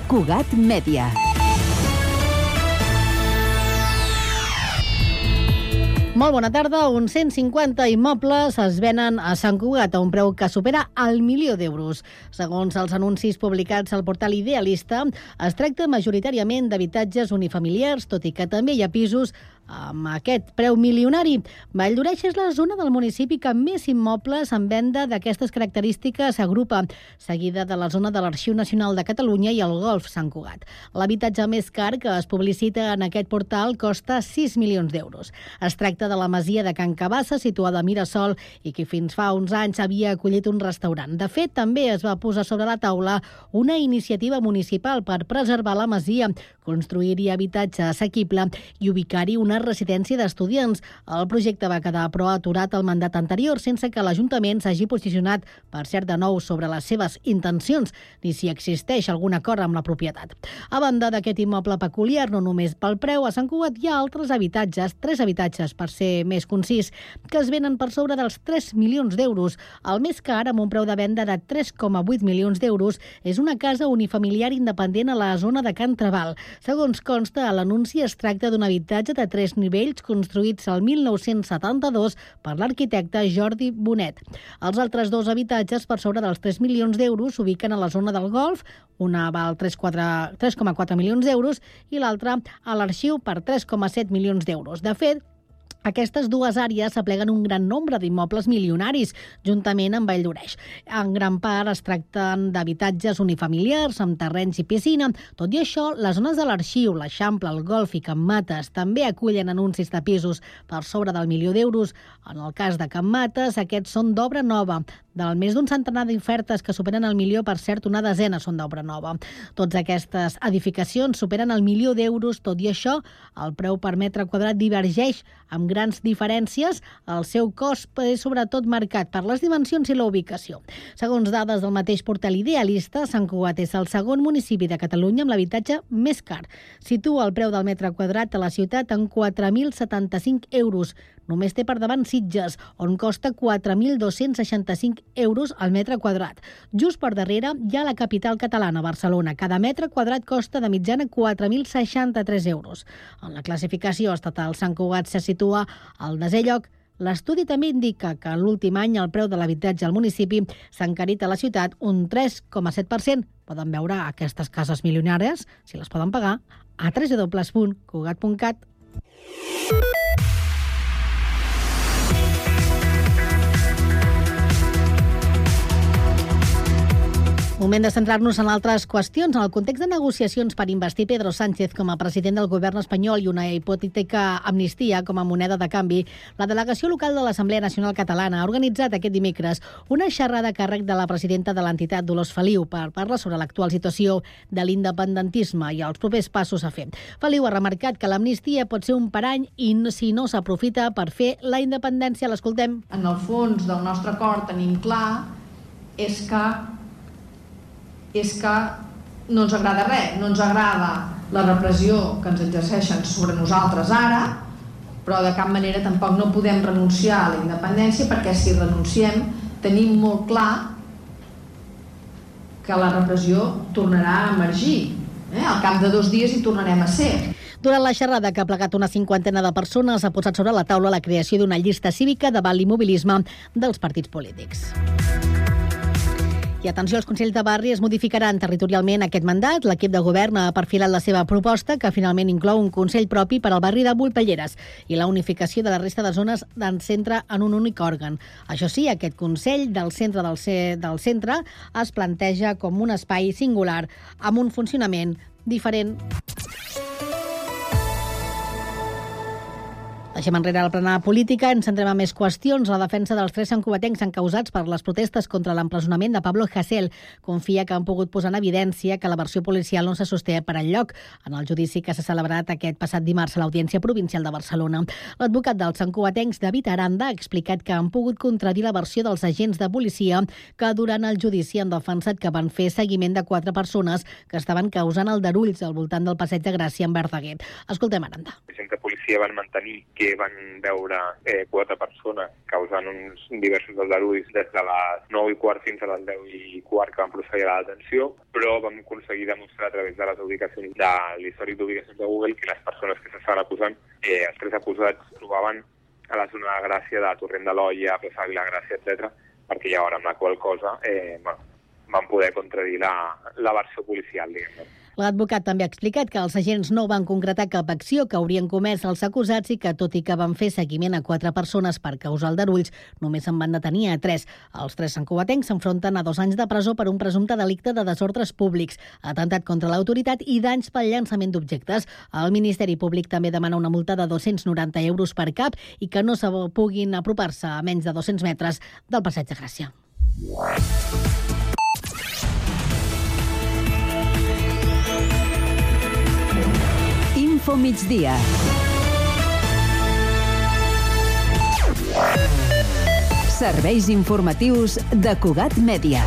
Cugat Mèdia. Molt bona tarda. Uns 150 immobles es venen a Sant Cugat a un preu que supera el 1.000.000 d'euros. Segons els anuncis publicats al portal Idealista, es tracta majoritàriament d'habitatges unifamiliars, tot i que també hi ha pisos amb aquest preu milionari. Valldoreix és la zona del municipi que més immobles en venda d'aquestes característiques agrupa, seguida de la zona de l'Arxiu Nacional de Catalunya i el Golf Sant Cugat. L'habitatge més car que es publicita en aquest portal costa 6 milions d'euros. Es tracta de la masia de Can Cabassa, situada a Mirasol, i que fins fa uns anys havia acollit un restaurant. De fet, també es va posar sobre la taula una iniciativa municipal per preservar la masia, construir-hi habitatge assequible i ubicar-hi una residència d'estudiants. El projecte va quedar, però, aturat al mandat anterior, sense que l'Ajuntament s'hagi posicionat, per cert, de nou sobre les seves intencions, ni si existeix algun acord amb la propietat. A banda d'aquest immoble peculiar, no només pel preu, a Sant Cugat hi ha altres habitatges, 3 habitatges, per ser més concís, que es venen per sobre dels 3 milions d'euros. El més car, amb un preu de venda de 3,8 milions d'euros, és una casa unifamiliar independent a la zona de Can Trabal. Segons consta, a l'anunci es tracta d'un habitatge de 3 nivells construïts el 1972 per l'arquitecte Jordi Bonet. Els altres 2 habitatges per sobre dels 3 milions d'euros s'ubiquen a la zona del Golf, una val 3,4 milions d'euros i l'altra a l'Arxiu per 3,7 milions d'euros. De fet, aquestes 2 àrees apleguen un gran nombre d'immobles milionaris, juntament amb Valldoreix. En gran part es tracten d'habitatges unifamiliars, amb terrenys i piscina. Tot i això, les zones de l'Arxiu, l'Eixample, el Golf i Can Mates també acullen anuncis de pisos per sobre del 1.000.000 d'euros. En el cas de Can Mates, aquests són d'obra nova. Del més d'un centenar d'ofertes que superen el 1.000.000, per cert, una desena són d'obra nova. Totes aquestes edificacions superen el 1.000.000 d'euros. Tot i això, el preu per metre quadrat divergeix amb grans diferències. El seu cost és sobretot marcat per les dimensions i la ubicació. Segons dades del mateix portal Idealista, Sant Cugat és el segon municipi de Catalunya amb l'habitatge més car. Situa el preu del metre quadrat a la ciutat en 4.075 euros. Només té per davant Sitges, on costa 4.265 euros al metre quadrat. Just per darrere hi ha la capital catalana, Barcelona. Cada metre quadrat costa de mitjana 4.063 euros. En la classificació estatal, Sant Cugat se situa al 10è lloc. L'estudi també indica que en l'últim any el preu de l'habitatge al municipi s'ha encarit a la ciutat un 3,7%. Poden veure aquestes cases milionàries, si les poden pagar, a www.cugat.cat. Moment de centrar-nos en altres qüestions. En el context de negociacions per investir Pedro Sánchez com a president del govern espanyol i una hipotètica amnistia com a moneda de canvi, la delegació local de l'Assemblea Nacional Catalana ha organitzat aquest dimecres una xerrada a càrrec de la presidenta de l'entitat, Dolors Feliu, per parlar sobre l'actual situació de l'independentisme i els propers passos a fer. Feliu ha remarcat que l'amnistia pot ser un parany i si no s'aprofita per fer la independència. L'escoltem. En el fons del nostre acord tenim clar és que no ens agrada res, no ens agrada la repressió que ens exerceixen sobre nosaltres ara, però de cap manera tampoc no podem renunciar a la independència, perquè si renunciem tenim molt clar que la repressió tornarà a emergir. Al cap de 2 dies hi tornarem a ser. Durant la xerrada, que ha plegat una 50ena de persones, ha posat sobre la taula la creació d'una llista cívica davant l'immobilisme dels partits polítics. I atenció, els Consells de Barri es modificaran territorialment aquest mandat. L'equip de govern ha perfilat la seva proposta, que finalment inclou un Consell propi per al barri de Volpelleres i la unificació de la resta de zones del centre en un únic òrgan. Això sí, aquest Consell del centre es planteja com un espai singular amb un funcionament diferent. Deixem enrere la plana política, ens centrem en més qüestions. La defensa dels 3 santcugatencs encausats per les protestes contra l'empresonament de Pablo Hasél confia que han pogut posar en evidència que la versió policial no se sosté per enlloc en el judici que s'ha celebrat aquest passat dimarts a l'Audiència Provincial de Barcelona. L'advocat dels santcugatencs, David Aranda, ha explicat que han pogut contradir la versió dels agents de policia que durant el judici han defensat que van fer seguiment de 4 persones que estaven causant aldarulls al voltant del Passeig de Gràcia en Verdaguer. Escoltem Aranda. Gent de policia policia van mantenir que van veure 4 persones causant uns diversos aldarulls des de les 9:15 fins a les 10:15 que van procedir a la detenció, però vam aconseguir demostrar a través de les ubicacions de l'històric d'ubicacions de Google que les persones que s'estaven acusant, els 3 acusats, trobaven a la zona de Gràcia, de Torrent de l'Olla, Plaça de Vilagràcia, etc., perquè hi ha hora amb la qual cosa van poder contradir la versió policial, diguem-ne. L'advocat també ha explicat que els agents no van concretar cap acció que haurien comès els acusats i que, tot i que van fer seguiment a 4 persones per causar aldarulls, només en van detenir a 3. Els 3 santcugatencs s'enfronten a 2 anys de presó per un presumpte delicte de desordres públics, atemptat contra l'autoritat i danys pel llançament d'objectes. El Ministeri Públic també demana una multa de 290 euros per cap i que no se puguin apropar-se a menys de 200 metres del Passeig de Gràcia. Info migdia. Serveis informatius de Cugat Mèdia.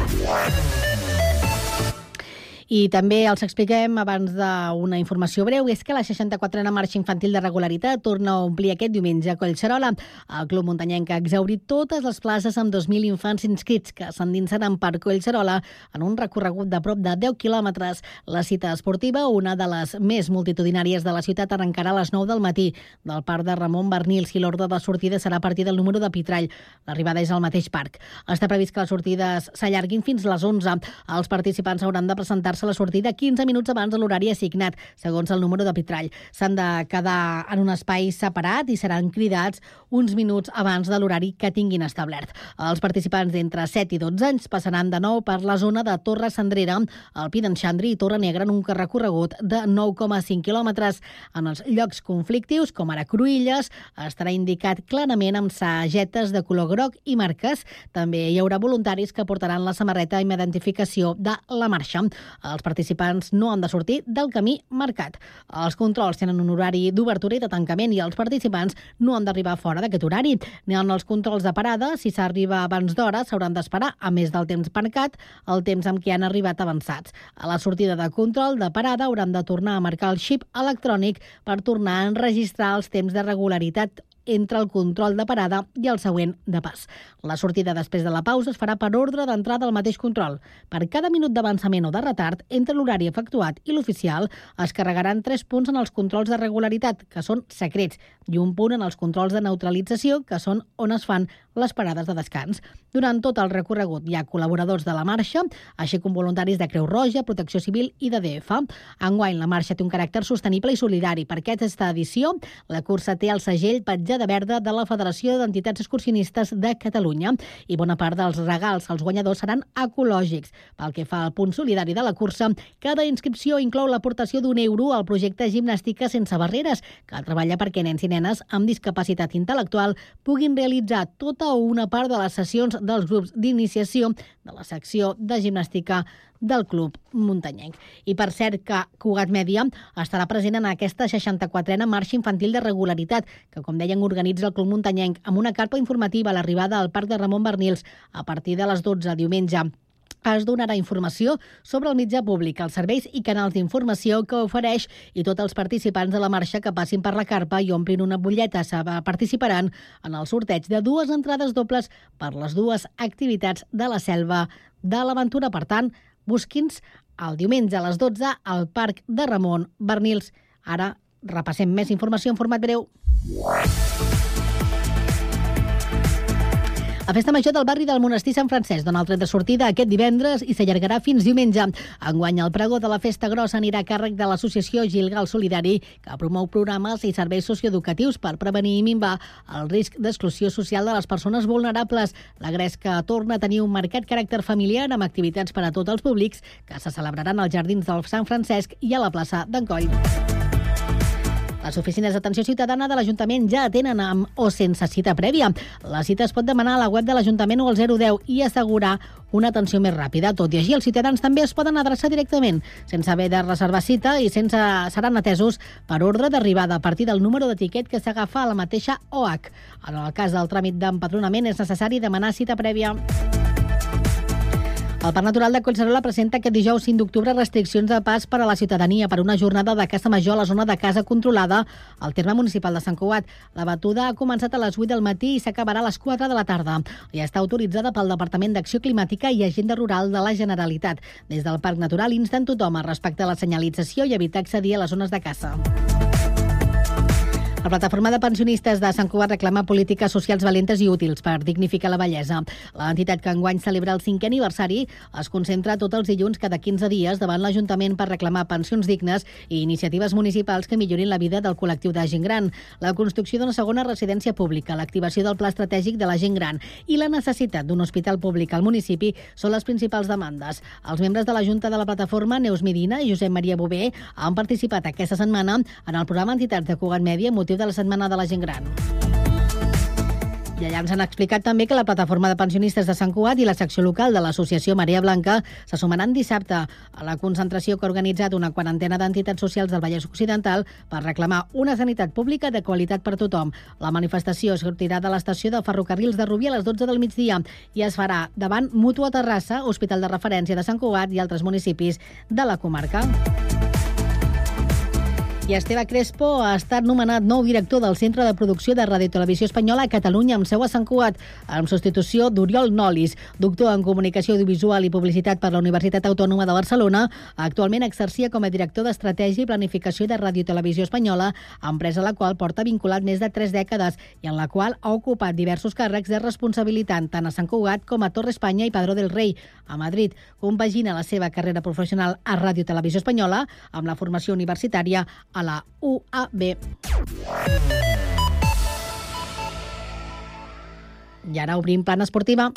I també els expliquem, abans d'una informació breu, és que la 64a Marxa Infantil de Regularitat torna a omplir aquest diumenge a Collserola. El Club Muntanyenc ha exhaurit totes les places amb 2.000 infants inscrits que s'endinsaran per Collserola en un recorregut de prop de 10 quilòmetres. La cita esportiva, una de les més multitudinàries de la ciutat, arrencarà a les 9 del matí del parc de Ramon Bernils i l'ordre de sortida serà a partir del número de Pitrall. L'arribada és al mateix parc. Està previst que les sortides s'allarguin fins a les 11. Els participants hauran de presentar-se a la sortida 15 minuts abans de l'horari assignat, segons el número de Pitrall. S'han de quedar en un espai separat i seran cridats uns minuts abans de l'horari que tinguin establert. Els participants d'entre 7 i 12 anys passaran de nou per la zona de Torre Cendrera, el Pi d'en Xandri i Torre Negra en un recorregut de 9,5 quilòmetres. En els llocs conflictius, com ara Cruïlles, estarà indicat clarament amb sagetes de color groc i marques. També hi haurà voluntaris que portaran la samarreta amb identificació de la marxa. Els participants no han de sortir del camí marcat. Els controls tenen un horari d'obertura i de tancament i els participants no han d'arribar fora d'aquest horari. N'hi ha els controls de parada. Si s'arriba abans d'hora, s'hauran d'esperar, a més del temps marcat, el temps amb què han arribat avançats. A la sortida de control de parada hauran de tornar a marcar el xip electrònic per tornar a enregistrar els temps de regularitat entre el control de parada i el següent de pas. La sortida després de la pausa es farà per ordre d'entrada al mateix control. Per cada minut d'avançament o de retard entre l'horari efectuat i l'oficial es carregaran 3 punts en els controls de regularitat, que són secrets, i un punt en els controls de neutralització, que són on es fan les parades de descans. Durant tot el recorregut hi ha col·laboradors de la marxa, així com voluntaris de Creu Roja, Protecció Civil i de DF. Enguany, la marxa té un caràcter sostenible i solidari. Per aquesta edició, la cursa té el segell petjada verda de la Federació d'Entitats Excursionistes de Catalunya i bona part dels regals als guanyadors seran ecològics. Pel que fa al punt solidari de la cursa, cada inscripció inclou l'aportació d'€1 al projecte Gimnàstica Sense Barreres, que treballa perquè nens i nenes amb discapacitat intel·lectual puguin realitzar tota o una part de les sessions dels grups d'iniciació de la secció de gimnàstica del Club Muntanyenc. I per cert que Cugat Mèdia estarà present en aquesta 64a Marxa Infantil de Regularitat, que, com deien, organitza el Club Muntanyenc amb una carpa informativa a l'arribada al parc de Ramon Bernils a partir de les 12 diumenge. Es donarà informació sobre el mitjà públic, els serveis i canals d'informació que ofereix i tots els participants de la marxa que passin per la carpa i omplin una butlleta participaran en el sorteig de 2 entrades dobles per les 2 activitats de la Selva de l'Aventura. Per tant, busqui'ns el diumenge a les 12 al Parc de Ramon Bernils. Ara repassem més informació en format breu. La Festa Major del barri del Monestir Sant Francesc dona el tret de sortida aquest divendres i s'allargarà fins diumenge. Enguany, el pregó de la Festa Grossa anirà a càrrec de l'associació Gilgal Solidari, que promou programes i serveis socioeducatius per prevenir i minvar el risc d'exclusió social de les persones vulnerables. La Gresca torna a tenir un marcat caràcter familiar amb activitats per a tots els públics que se celebraran als jardins del Sant Francesc i a la plaça d'en Coll. Les oficines d'atenció ciutadana de l'Ajuntament ja atenen amb o sense cita prèvia. La cita es pot demanar a la web de l'Ajuntament o al 010 i assegurar una atenció més ràpida. Tot i així, els ciutadans també es poden adreçar directament, sense haver de reservar cita i seran atesos per ordre d'arribada a partir del número d'etiquet que s'agafa a la mateixa OH. En el cas del tràmit d'empadronament és necessari demanar cita prèvia. El Parc Natural de Collserola presenta aquest dijous 5 d'octubre restriccions de pas per a la ciutadania per una jornada de caça major a la zona de caça controlada al terme municipal de Sant Cugat. La batuda ha començat a les 8 del matí i s'acabarà a les 4 de la tarda. I està autoritzada pel Departament d'Acció Climàtica i Agenda Rural de la Generalitat. Des del Parc Natural insten tothom a respectar la senyalització i evitar accedir a les zones de caça. La plataforma de pensionistes de Sant Cugat reclama polítiques socials valentes i útils per dignificar la vellesa. L'entitat que enguany celebra el 5è aniversari es concentra tots els dilluns cada 15 dies davant l'Ajuntament per reclamar pensions dignes i iniciatives municipals que millorin la vida del col·lectiu de gent gran. La construcció d'una segona residència pública, l'activació del pla estratègic de la gent gran i la necessitat d'un hospital públic al municipi són les principals demandes. Els membres de la Junta de la plataforma, Neus Medina i Josep Maria Bové, han participat aquesta setmana en el programa Entitats de Cugat Mèdia motiu de la Setmana de la Gent Gran. I allà ens han explicat també que la plataforma de pensionistes de Sant Cugat i la secció local de l'associació Marea Blanca se sumaran dissabte a la concentració que ha organitzat una quarantena d'entitats socials del Vallès Occidental per reclamar una sanitat pública de qualitat per tothom. La manifestació sortirà de l'estació de ferrocarrils de Rubí a les 12 del migdia i es farà davant Mútua Terrassa, Hospital de Referència de Sant Cugat i altres municipis de la comarca. I Esteve Crespo ha estat nomenat nou director del Centre de Producció de Ràdio i Televisió Espanyola a Catalunya amb seu a Sant Cugat, en substitució d'Oriol Nolis, doctor en Comunicació Audiovisual i Publicitat per la Universitat Autònoma de Barcelona. Actualment exercia com a director d'Estratègia i Planificació de Ràdio i Televisió Espanyola, empresa a la qual porta vinculat més de 3 dècades i en la qual ha ocupat diversos càrrecs de responsabilitat tant a Sant Cugat com a Torre Espanya i Padró del Rei, a Madrid. Compagina la seva carrera professional a Ràdio i Televisió Espanyola amb la formació universitària a la UAB. I ara obrim plana esportiva.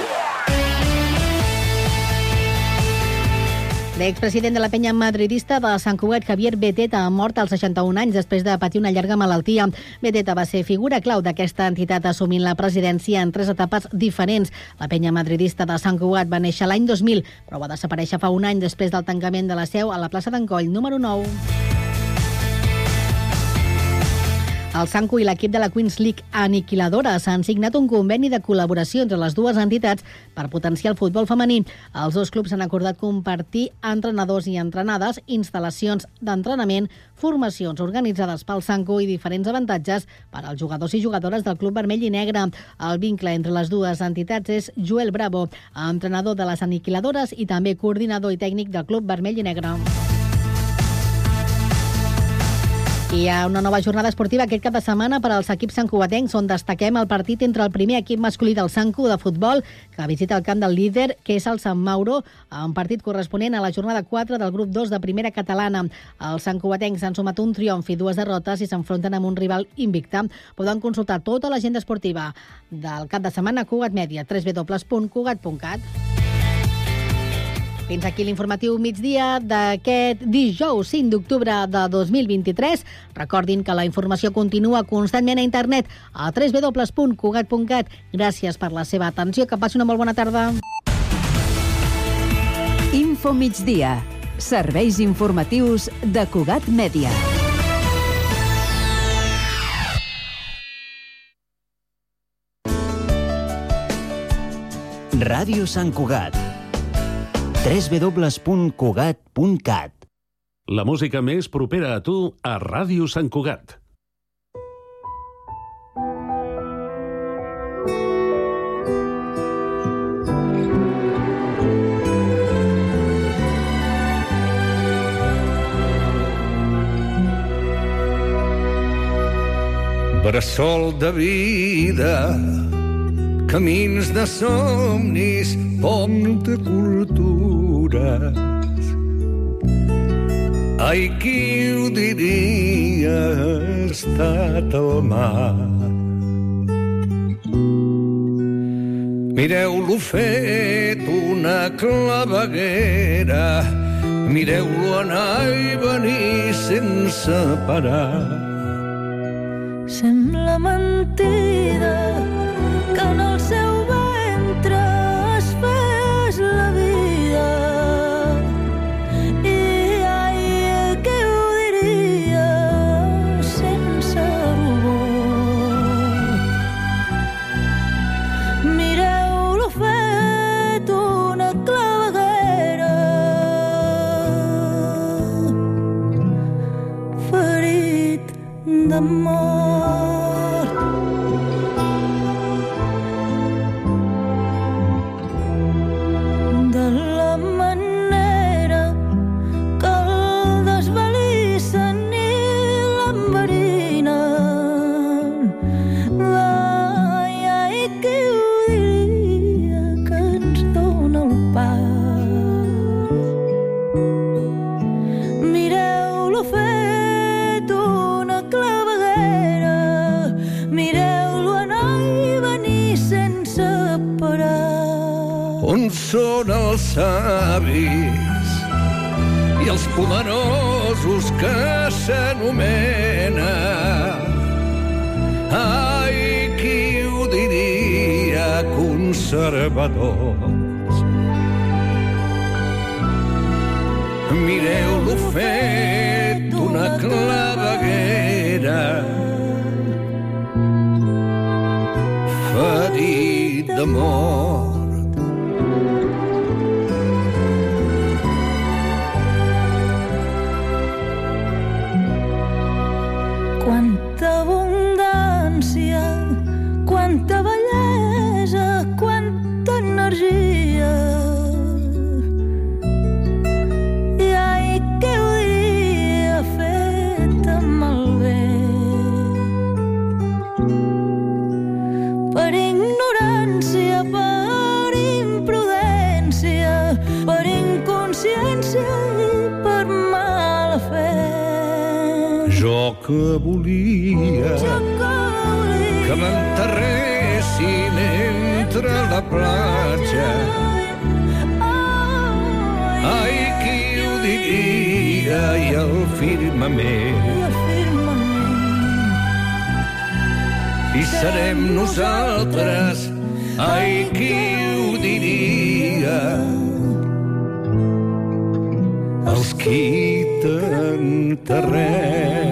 L'expresident de la penya madridista de Sant Cugat, Javier Beteta, ha mort als 61 anys després de patir una llarga malaltia. Beteta va ser figura clau d'aquesta entitat assumint la presidència en 3 etapes diferents. La penya madridista de Sant Cugat va néixer l'any 2000, però va desaparèixer fa un any després del tancament de la seu a la plaça d'en Coll, número 9. El Sancu i l'equip de la Queens League Aniquiladores han signat un conveni de col·laboració entre les dues entitats per potenciar el futbol femení. Els dos clubs han acordat compartir entrenadors i entrenades, instal·lacions d'entrenament, formacions organitzades pel Sancu i diferents avantatges per als jugadors i jugadores del Club Vermell i Negre. El vincle entre les dues entitats és Joel Bravo, entrenador de les Aniquiladores i també coordinador i tècnic del Club Vermell i Negre. Hi ha una nova jornada esportiva aquest cap de setmana per als equips santcugatencs, on destaquem el partit entre el primer equip masculí del Sancu de futbol, que visita el camp del líder, que és el Sant Mauro, un partit corresponent a la jornada 4 del grup 2 de primera catalana. Els santcugatencs han sumat un triomf i 2 derrotes i s'enfronten amb un rival invicte. Poden consultar tota l'agenda esportiva del cap de setmana a Cugat Mèdia, www.cugat.cat. Fins aquí l'informatiu migdia d'aquest dijous 5 d'octubre de 2023. Recordin que la informació continua constantment a internet a www.cugat.cat. Gràcies per la seva atenció. Que passi una molt bona tarda. Info migdia. Serveis informatius de Cugat Mèdia. Ràdio Sant Cugat. www.cugat.cat. La música més propera a tu a Ràdio Sant Cugat. Bressol de vida, camins de somnis, pont de cultures. Ai, qui ho diria, ha estat el mar. Mireu-lo fet una claveguera, mireu-lo anar i venir sense parar. Sembla mentida que en el seu ventre es fes la vida. I ai, què ho diria sense rubor. Mireu-lo fet una clau la mort. De la manera que el desvalissen i l'enverinen. Ai, qui ho diria que ens dona el pas. Mireu-lo fet una claveguera, mireu-lo anar i venir sense parar. On són els savis i els poderosos que s'anomena? Ai, qui ho diria, conservadors? Mireu-lo fet d'una claveguera, ferit de mort. Quanta abundància, quanta bellesa, quanta energia. I ai, què ho diria fet amb el bé. Per ignorància, per imprudència, per inconsciència i per mala fe. Jo que volia que m'enterressin entre la platja. Ai, qui ho diria, i el firmament. I serem nosaltres, ai, qui ho diria, els qui t'enterrem.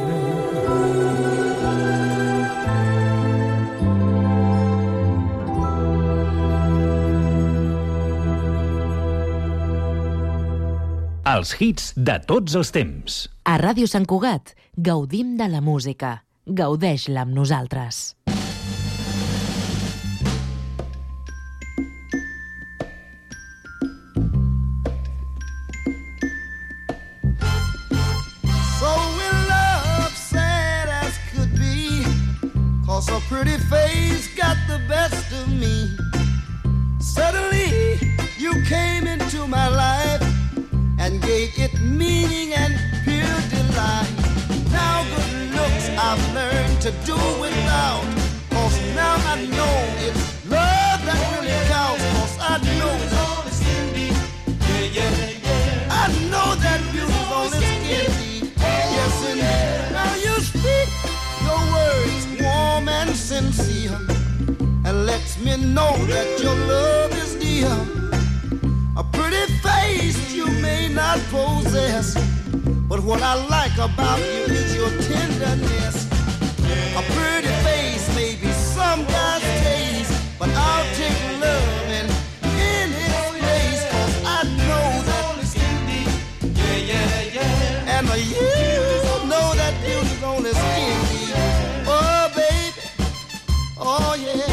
Els hits de tots els temps. A Ràdio Sant Cugat gaudim de la música. Gaudeix-la amb nosaltres. So in love, sad as could be, 'cause her pretty face got the best of me. Suddenly you came into my life and gave it meaning and pure delight. Now good looks I've learned to do without, 'cause now I know it's love that really counts, 'cause I know I know that beauty's on its skin deep. Yes, indeed. Now you speak your words warm and sincere, and lets me know that your love is dear. A pretty face you may not possess, but what I like about you is your tenderness. A pretty face may be some guy's taste, but I'll take love and in its place, 'cause I know that. And you know that beauty's on the skin deep. Oh, baby, oh yeah.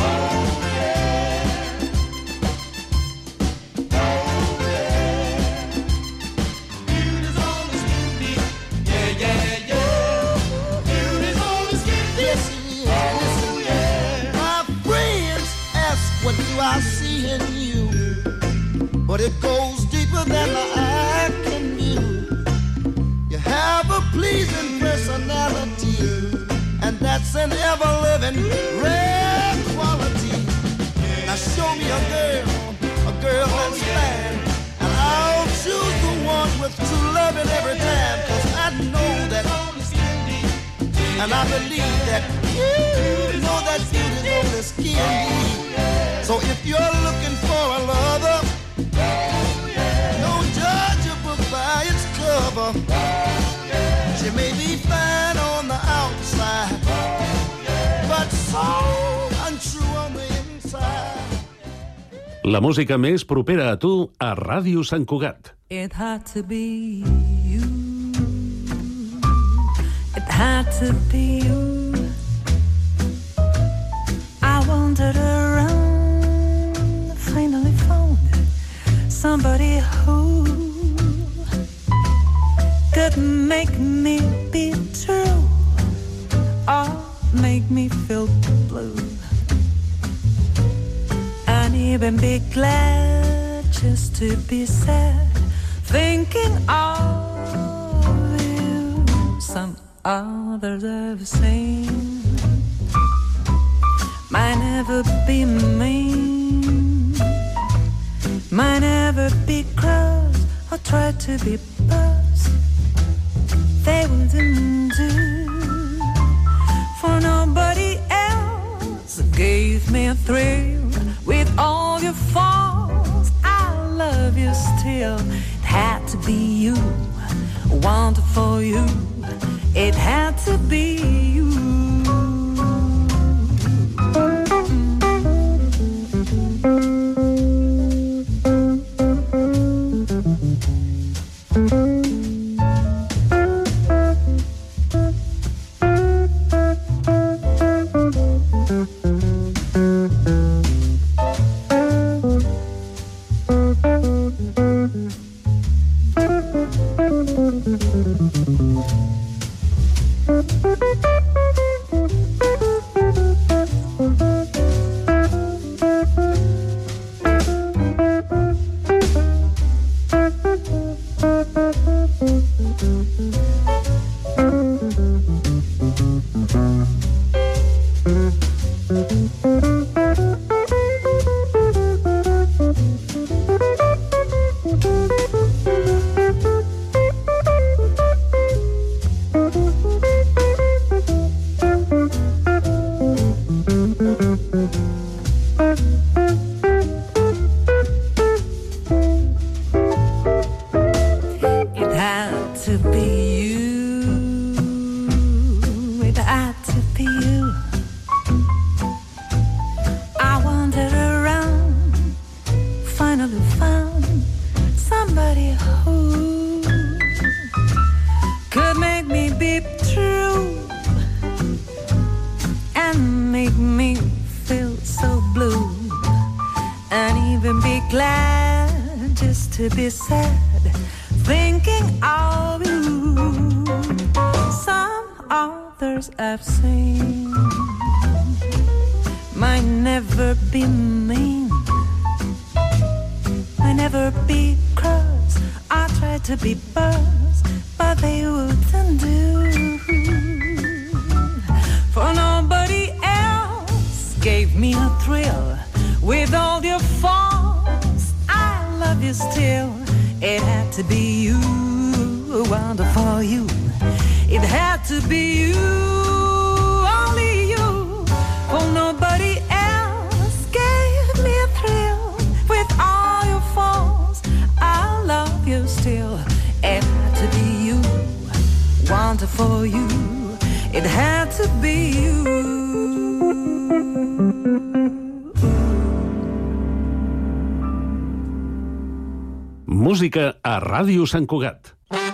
What do I see in you? But it goes deeper than the eye can view. You have a pleasing personality, and that's an ever-living rare quality. Now show me a girl that's fine, and I'll choose the one with true love in every time, 'cause I know that, and I believe that you know that beauty's on the skin deep. So if you're looking for a lover, don't judge a book by its cover. She may be fine on the outside, but so untrue on the inside. La música més propera a tu a Ràdio Sant Cugat. It had to be you. It had to be you. I wandered around, finally found somebody who could make me be true or make me feel blue, and even be glad just to be sad, thinking of you. Some others are the same, might never be mean, might never be cross or try to be boss. They wouldn't do, for nobody else gave me a thrill. With all your faults, I love you still. It had to be you, wonderful you. It had to be you. Música a Ràdio Sant Cugat.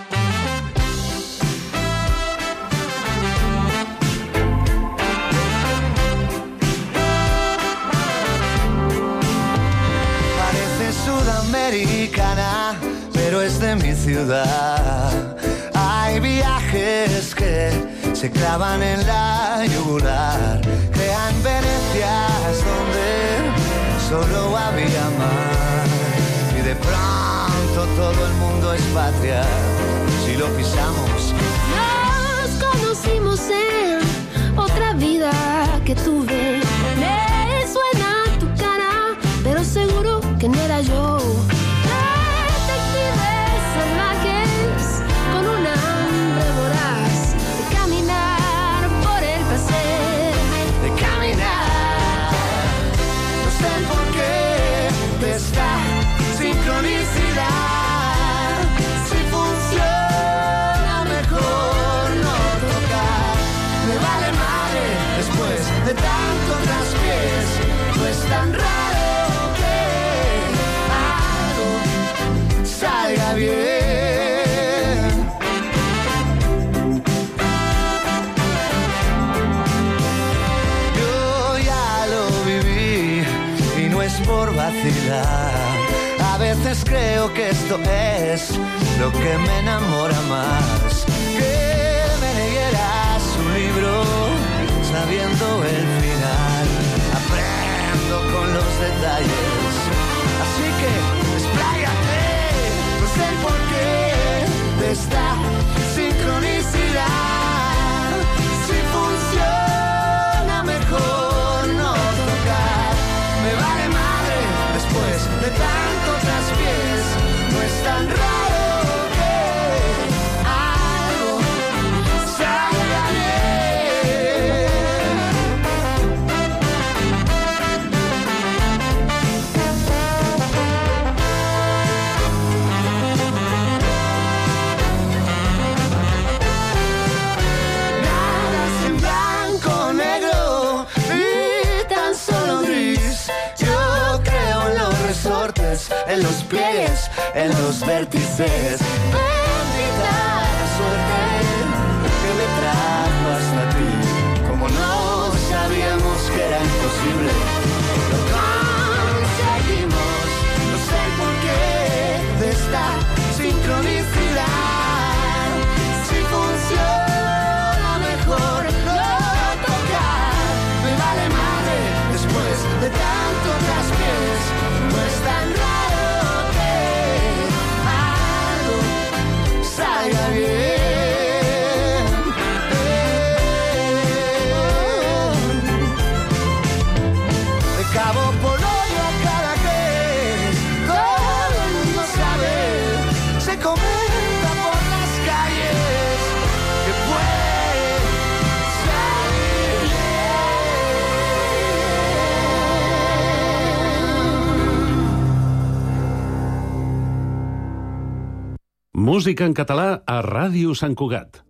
Parece sudamericana, pero es de mi ciudad. Hay viajes que se clavan en la yugular, crean Venecias donde solo había mar, y de pronto todo el mundo es patria si lo pisamos. Nos conocimos en otra vida que tuve. Me suena tu cara, pero seguro que no era yo. Detectives salvajes con un hambre voraz de caminar por el placer, de caminar. No sé por qué de esta sincronicidad, si funciona mejor no tocar. Me vale madre después de tanto veces creo que esto es lo que me enamora más. Que me leyeras un libro sabiendo el final. Aprendo con los detalles, así que expláyate. No sé el porqué de esta sincronicidad. Si funciona mejor no tocar. Me vale madre después de tantos traspiés. No es tan raro que algo salga nada sin blanco, negro y tan solo gris. Yo creo en los resortes, en los pliegues, en los vértices. Bendita la suerte que me trajo hasta ti. Como no sabíamos que era imposible, lo conseguimos. No sé el porqué de esta sincronicidad. Si funciona mejor no tocar. Me vale madre después de tanto traspiés. No es tan raro que algo salga bien. De Cabo Polonio a Caracas, todo el mundo sabe, se comenta por las calles que puede salir Música en català a Ràdio Sant Cugat.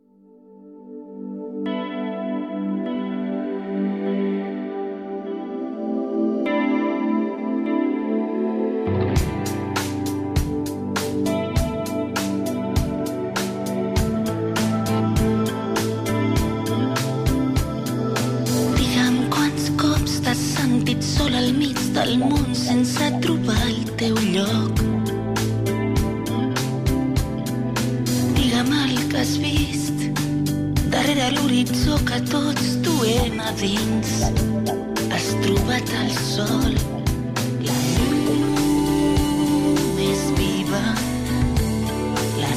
Digue'm quants cops t'has sentit sol al mig del món sense trobar el teu lloc. Digue'm el que has vist darrere l'horitzó que tots duem a dins. Has trobat el sol, la llum més viva, la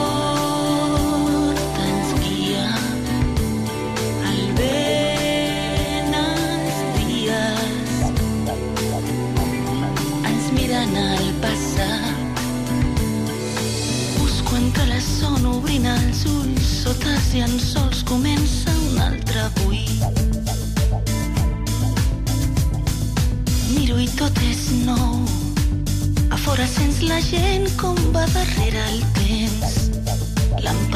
sort ens guia, el vent ens dies, ens miren al passat. Busco entre la son obrint els ulls, sota els llençols comença un altre avui. Miro i tot és nou, a fora sents la gent com va darrere el temps.